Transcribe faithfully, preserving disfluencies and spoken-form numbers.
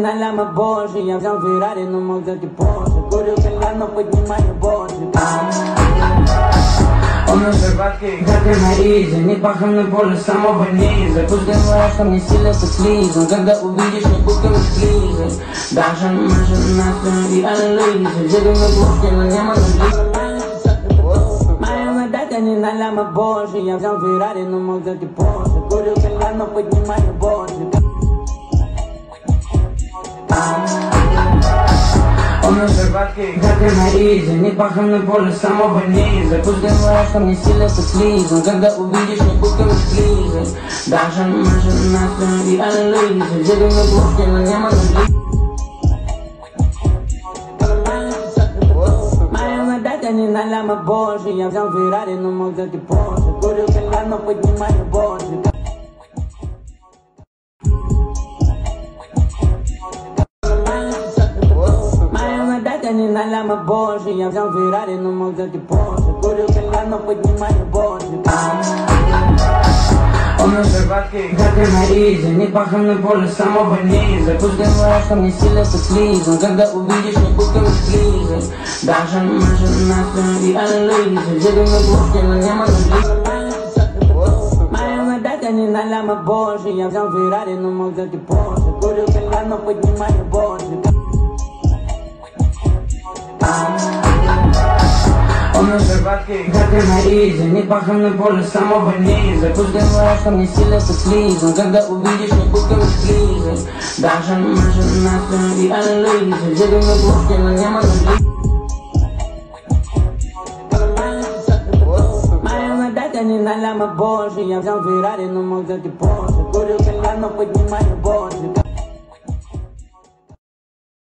на ляма больше. Я взял Феррари, но мог взять и Порше. Курю кальян, но поднимаю больше. Он уже ватки, как и на изе. Не пахом на поле самого низа. Пусть говорят, что мне сильно со слизом. Когда увидишь, не будто мы сблизились. Даже машина и Ализа. Жили мы блоки, но не могу жить. Моя вода не на ляма больше. Я взял Феррари, но мог взять и Порше. Курю кальян, но поднимаю больше. Он уже ватки, как и на изе. Не пахом на поле самого низа. Пусть говорят, что мне сильно со слизом. Когда увидишь, не будто мы сблизились. Даже машина и Ализа. Жили мы блоки, но не могу жить. Моя вода не на ляма больше. Я взял Феррари, но мог взять и Порше. Курю кальян, но поднимаю больше. Не на ляма больше. Я взял Феррари, но мог взять и Порше. Курю кальян, но поднимаю больше. Он уже ватки, как и на изе. Не пахом на поле самого низа. Пусть говорят, что мне сильно со слизом. Когда увидишь, не будто мы сблизились. Даже машина и Ализа. Жили мы блоки, но не могу жить. Моя вода не на ляма больше. Я взял Феррари, но мог взять и Порше. Курю кальян, но поднимаю больше. Он уже ватки, как и на изе. Не пахом на поле самого низа. Пусть говорят, что мне сильно со слизом. Когда увидишь, не будто мы сблизились. Даже машина и Ализа. Жили мы блоки, но не могу жить. Моя вода не на ляма больше. Я взял Феррари, но мог взять и Порше. Курю кальян,